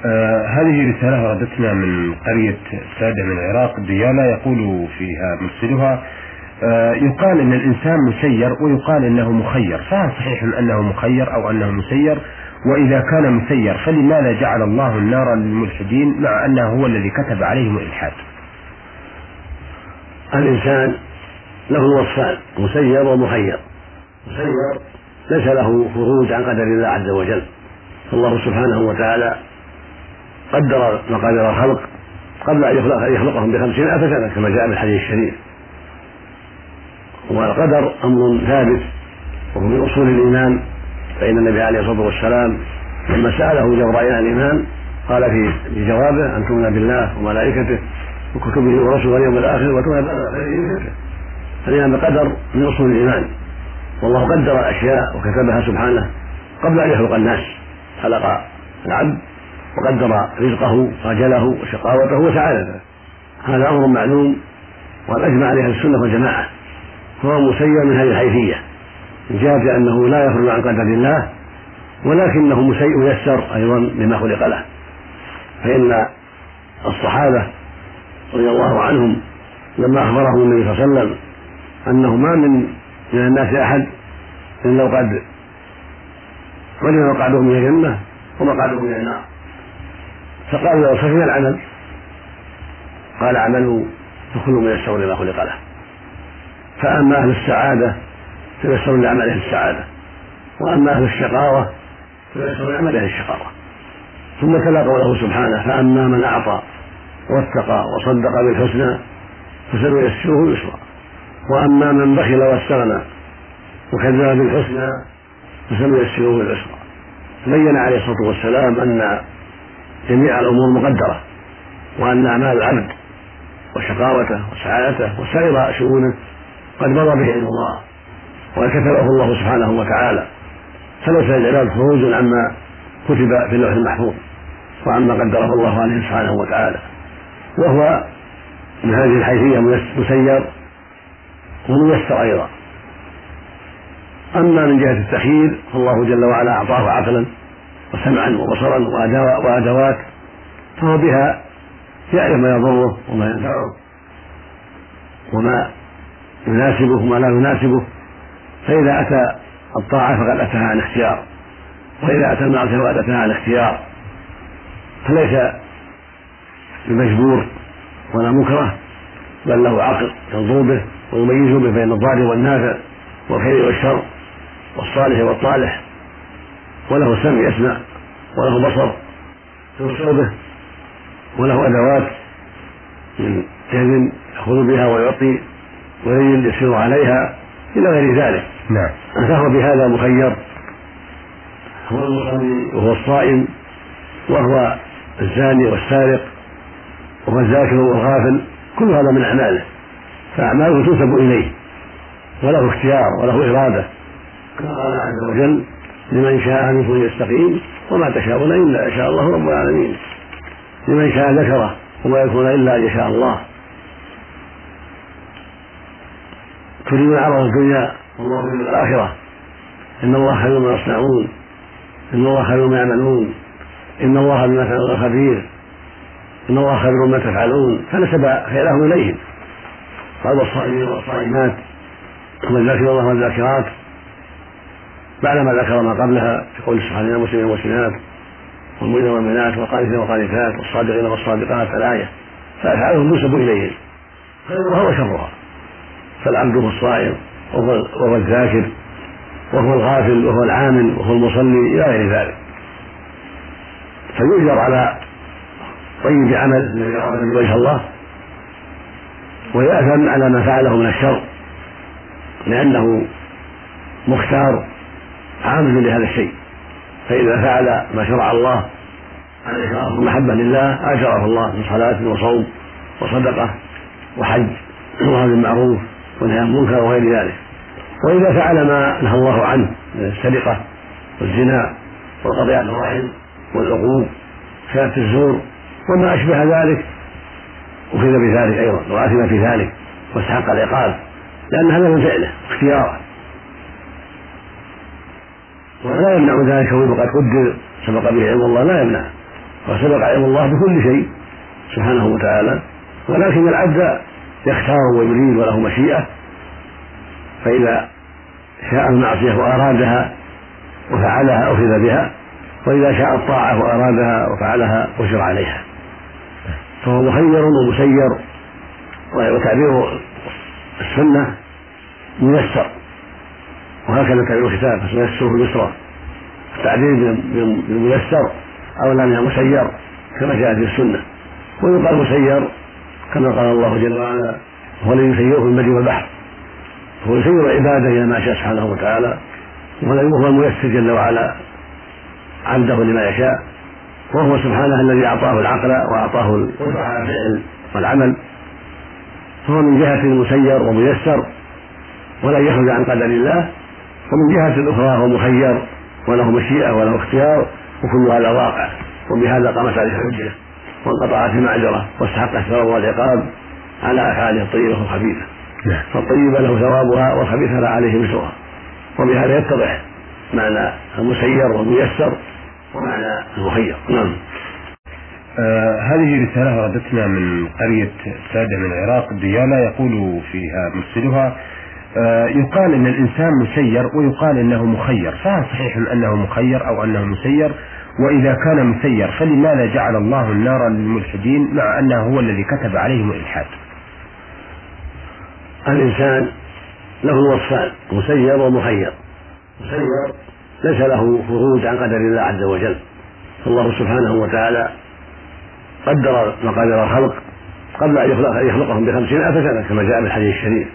هذه رسالة وردتنا من قرية سادة من العراق. ديانة يقول فيها مرسلها يقال ان الانسان مسير ويقال انه مخير، فهل صحيح انه مخير او انه مسير؟ واذا كان مسير فلماذا جعل الله النار للملحدين مع انه هو الذي كتب عليهم الالحاد؟ الانسان له وصفان: مسير ومخير. مسير ليس له خروج عن قدر الله عز وجل، فالله سبحانه وتعالى قدر مقادير الخلق قبل ان يخلقهم ب50,000 سنة كما جاء في الحديث الشريف. والقدر امر ثابت وهو من اصول الايمان، فان النبي عليه الصلاه والسلام لما ساله جبرائيل عن الايمان قال في جوابه: ان تؤمن بالله وملائكته وكتبه ورسله واليوم الاخر وتؤمن بالقدر. فالايمان بالقدر من اصول الايمان، والله قدر الاشياء وكتبها سبحانه قبل ان يخلق الناس. خلق العبد وقدر رزقه واجله وشقاوته وسعادته، هذا امر معلوم وقد اجمع عليه السنه والجماعه. فهو مسير من هذه الحيثيه، من جهه انه لا يخرج عن قدر الله، ولكنه ميسر ايضا لما خلق له. فان الصحابه رضي الله عنهم لما اخبرهم النبي صلى الله عليه وسلم انه ما من الناس احد الا وقد علم مقعده من الجنه ومقعده من النار، فقال له: ففيما العمل؟ قال: عمله فكل ميسر لما خلق له. فأما أهل السعادة فييسر لعمله السعادة، وأما أهل الشقاوة فييسر لعمله الشقاوة. ثم تلا قوله سبحانه: فأما من أعطى واتقى وصدق بالحسنى فسنيسره يسرا، وأما من بخل واستغنى وكذب بالحسنى فسنيسره بالعسرى. بين عليه الصلاة والسلام أن جميع الأمور مقدرة، وأن أعمال العبد وشقاوته وسعادته وسائر شؤونه قد مضى به علم الله وقد كتبه الله سبحانه وتعالى، فليس للعباد خروج عما كتب في اللوح المحفوظ وعما قدره الله عليه سبحانه وتعالى. وهو من هذه الحيثية مسير وميسر أيضا. أما من جهة التخيير فالله جل وعلا أعطاه عقلا وسمعا وبصرا وأدوات، فهو بها يعرف ما يضره وما ينفعه وما يناسبه وما لا يناسبه. فإذا أتى الطاعة فقد أتاها عن اختيار، وإذا أتى المعصية فقد أتاها عن اختيار، فليس بمجبور ولا مكره، بل له عقل ينظر به ويميز به بين الضار والنافع والخير والشر والصالح والطالح، وله سمع يسمع، وله بصر يبصر به، وله أدوات من يد يأخذ بها ويعطي ويد يسير عليها إلى غير ذلك. نعم. فهو بهذا مخير، هو المصلي وهو الصائم وهو الزاني والسارق وهو الذاكر والغافل، كل هذا من أعماله، فأعماله تنسب إليه وله اختيار وله إرادة، كما قال عز وجل: لمن شاء منكم يستقيم وما تشاءون إلا إن شاء الله رب العالمين. لمن شاء ذكره وما يكون إلا أن يشاء الله. تريدون عرض الدنيا والله يريد الآخرة، إن الله خير ما يصنعون، إن الله خير ما يعملون، إن الله بما تعملون خبير، إن الله خير ما تفعلون، فنسب خيرهم إليهم. قال: والصائمين والصائمات والذاكرين الله والذاكرات، بعدما ذكر ما قبلها في قول سبحانه: المسلمين والمسلمات والمؤمنين والمؤمنات والقانتين والقانتات والصادقين والصادقات الآية، فأفعالهم تنسب إليهم، خيرها وشرها. فالعبد هو الصائم وهو الذاكر وهو الغافل وهو العامل وهو المصلي إلى غير ذلك، فيؤجر على طيب عمل وجه الله، ويأثم على ما فعله من الشر، لأنه مختار عامل لهذا الشيء. فإذا فعل ما شرع الله عن إخلاص ومحبة لله أجره الله من صلاة وصوم وصدقة وحج وأمر بالمعروف ونهي عن المنكر وغير ذلك. وإذا فعل ما نهى الله عنه من السرقة والزنا وقطيعة الرحم والعقوق شهادة الزور وما أشبه ذلك أخذ بذلك أيضا وآثم في ذلك واستحق العقاب، لأن هذا من فعله اختياره، ولا يمنع ذلك وقد قدر سبق به علم الله، لا يمنع، وسبق علم الله بكل شيء سبحانه وتعالى، ولكن العبد يختار ويريد وله مشيئة، فإذا شاء المعصية وأرادها وفعلها أخذ بها، وإذا شاء الطاعة وأرادها وفعلها أجر عليها، فهو مخير ومسير. وتعبير السنة ميسر، وهكذا تعبير الكتاب ميسره اليسرى. التعبير بالميسر أولى من المسير كما جاء في السنة، ويقال مسير كما قال الله جل وعلا: هو الذي يسيره في البر والبحر، هو يسير عباده إلى ما شاء سبحانه وتعالى، وهو الميسر جل وعلا عبده لما يشاء، وهو سبحانه الذي أعطاه العقل وأعطاه القدرة على الفعل والعمل، فهو من جهة مسير وميسر ولن يخرج عن قدر الله، ومن جهة أخرى هو مخير وله مشيئة وله اختيار، وكل هذا واقع. وبهذا قامت عليه الحجة وانقطعت المعذرة واستحق الثواب والعقاب على أفعاله الطيبة والخبيثة، فالطيب له ثوابها والخبيث لا عليه وزرها. وبهذا يتضح معنى المسير والميسر ومعنى المخير. نعم. هذه رسالة وردتنا من قرية سادة من العراق ديالى، يقول فيها مرسلها: يقال ان الانسان مسير ويقال انه مخير، فهل صحيح انه مخير او انه مسير؟ واذا كان مسير فلماذا جعل الله النار للملحدين مع انه هو الذي كتب عليهم الالحاد؟ الانسان له وصفان: مسير ومخير. مسير ليس له خروج عن قدر الله عز وجل، فالله سبحانه وتعالى قدر مقادير الخلق قبل ان يخلقهم ب50,000 سنة كما جاء في الحديث الشريف.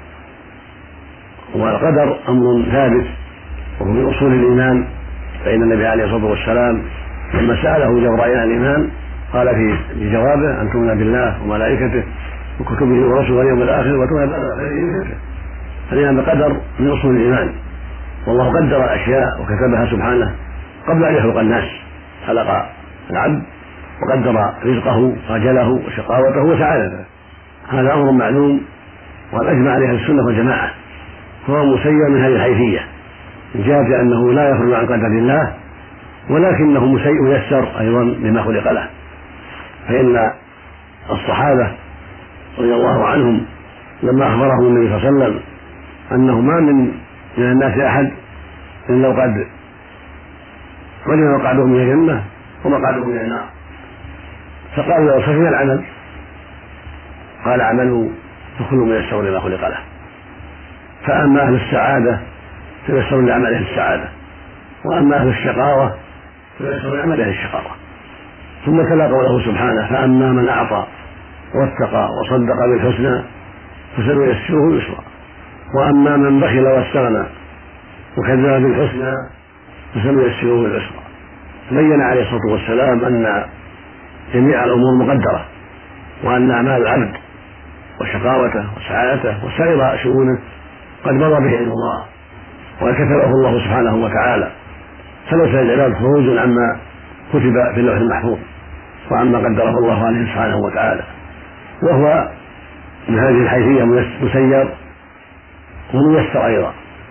والقدر أمر ثابت وهو من أصول الإيمان، فإن النبي عليه الصلاة والسلام لما سأله جبرائيل عن الإيمان قال في جوابه: أن تؤمن بالله وملائكته وكتبه ورسله واليوم الآخر وتؤمن بالقدر. فالإيمان بالقدر من أصول الإيمان، والله قدر الأشياء وكتبها سبحانه قبل أن يخلق الناس. خلق العبد وقدر رزقه وأجله وشقاوته وسعادته، هذا أمر معلوم والأجمع عليه السنة والجماعة. فهو مسير من هذه الحيثية، من جهة أنه لا يخرج عن قدر الله، ولكنه ميسر أيضا لما خلق له. فإن الصحابة رضي الله عنهم لما أخبرهم النبي صلى الله عليه وسلم أنه ما من الناس أحد إلا وقد علم مقعده من الجنة ومقعده من النار، فقالوا: له صفي العمل؟ قال: عمله فكل ميسر لما خلق له. فأما أهل السعادة فييسر لعمله السعادة، وأما أهل الشقاوة فييسر لعمله الشقاوة. ثم تلا قوله سبحانه: فأما من أعطى واتقى وصدق بالحسنى فسنيسره اليسرى، وأما من بخل واستغنى وكذب بالحسنى فسنيسره اليسرى. بين عليه الصلاة والسلام أن جميع الأمور مقدرة، وأن أعمال العبد وشقاوته وسعادته وسائر شؤونه قد مضى به علم الله وكتبه الله سبحانه وتعالى، فليس للعباد خروج عما كتب في اللوح المحفوظ وعما قدره الله عليه سبحانه وتعالى. وهو من هذه الحيثية مسير وميسر أيضا.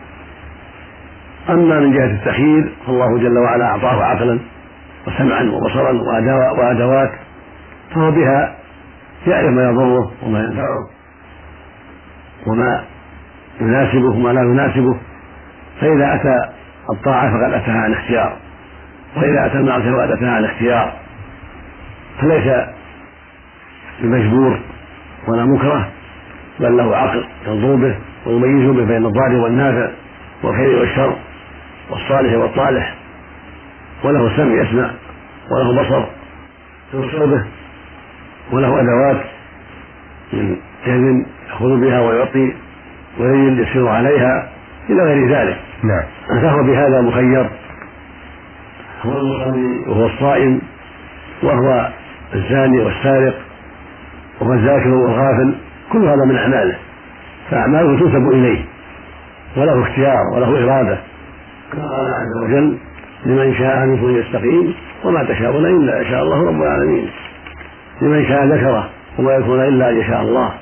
أما من جهة التخيير فالله جل وعلا أعطاه عقلا وسمعا وبصرا وأدوات، فهو بها يعرف ما يضره وما ينفعه وما يناسبه وما لا يناسبه، فإذا أتى الطاعة فقد أتاها عن اختيار، وإذا أتى المعصية فقد أتاها عن اختيار، فليس بمجبور ولا مكره، بل له عقل ينظر به ويميز به بين الضار والنافع والخير والشر والصالح والطالح، وله سمع يسمع، وله بصر يبصر به، وله أدوات من يد يأخذ بها ويعطي ويد يسير عليها إلى غير ذلك. نعم. فهو بهذا مخير، هو المصلي وهو الصائم وهو الزاني والسارق وهو الذاكر والغافل، كل هذا من أعماله، فأعماله تنسب إليه وله اختيار وله إرادة، كما قال عز وجل: لمن شاء منكم يستقيم وما تشاءون إلا إن شاء الله رب العالمين. لمن شاء ذكره وما يكون إلا إن شاء الله.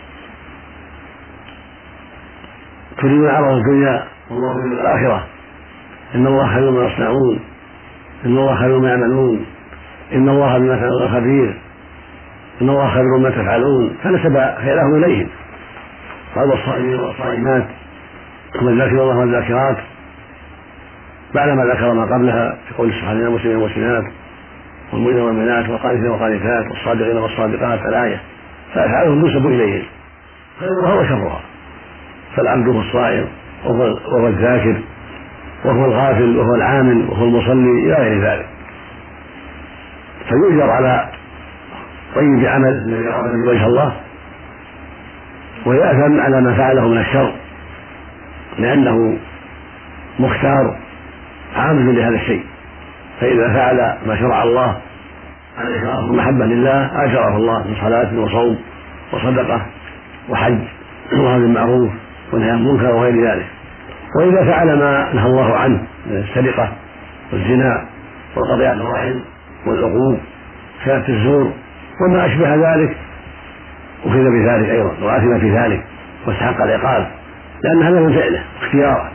تريدون عرض الدنيا والله يريد الآخرة، إن الله خير ما يصنعون، إن الله خير ما يعملون، إن الله بما تعملون خبير، إن الله خبير ما تفعلون، فنسب خيره إليهم. قال والصائمين والصائمات والذاكرين الله والذاكرات بعدما ذكر ما قبلها في قول سبحانه المسلمين والمسلمات والمؤمنين والمؤمنات والقانتين والقانتات والصادقين والصادقات الآية، فأفعالهم تنسب إليهم خيرها وشرها. فالعبد هو الصائم وهو الذاكر وهو الغافل وهو العامل وهو المصلي إلى غير ذلك، فيؤجر على طيب عمل وجه الله، ويأثم على ما فعله من الشر لأنه مختار عامل لهذا الشيء. فإذا فعل ما شرع الله عن إخلاص ومحبة لله أجره الله من صلاة وصوم وصدقة وحج وأمر بالمعروف ونهي عن المنكر وغير ذلك. وإذا فعل ما نهى الله عنه من السرقة والزنا والقطيعة الرحم والعقوق شهادة الزور وما أشبه ذلك أخذ بذلك أيضا وآثم في ذلك واستحق العقاب، لأن هذا من فعله اختياره،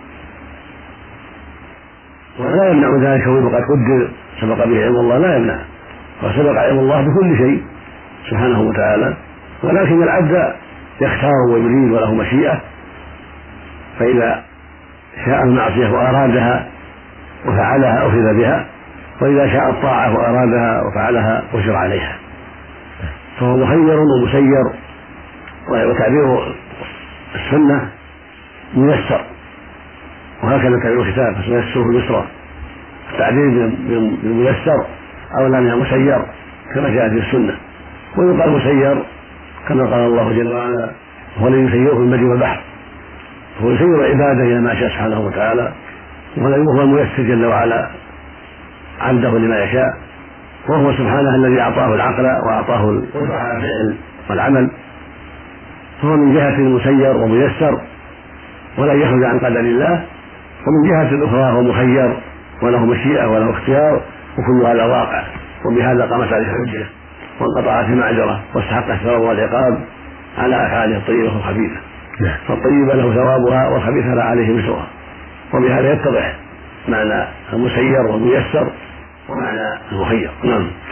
ولا يمنع ذلك وقد قدر سبق به علم الله، لا يمنع، وسبق علم الله بكل شيء سبحانه وتعالى، ولكن العبد يختار ويريد وله مشيئة، فإذا شاء المعصية وأرادها وفعلها أخذ بها، وإذا شاء الطاعة وأرادها وفعلها أجر عليها، فهو مخير ومسير. وتعبير السنة ميسر، وهكذا تعبير الكتاب فسيسره اليسرى، التعبير بالميسر أولى من المسير كما جاء في السنة. ويقال مسير كما قال الله جل وعلا هو الذي يسيره في البر والبحر، هو يسير عباده إلى ما شاء سبحانه وتعالى، وهو الميسر جل وعلا عبده لما يشاء، وهو سبحانه الذي أعطاه العقل وأعطاه القدرة على الفعل والعمل، فهو من جهة مسير وميسر ولا يخرج عن قدر الله، ومن جهة أخرى هو مخير وله مشيئة وله اختيار، وكل هذا واقع. وبهذا قامت عليه الحجة وانقطعت المعذرة واستحق الثواب والعقاب على أفعاله الطيبة والخبيثة، فالطيبة له ثوابها والخبيثة لا عليه وزرها. وبهذا يتضح معنى المسير والميسر ومعنى المخير. نعم.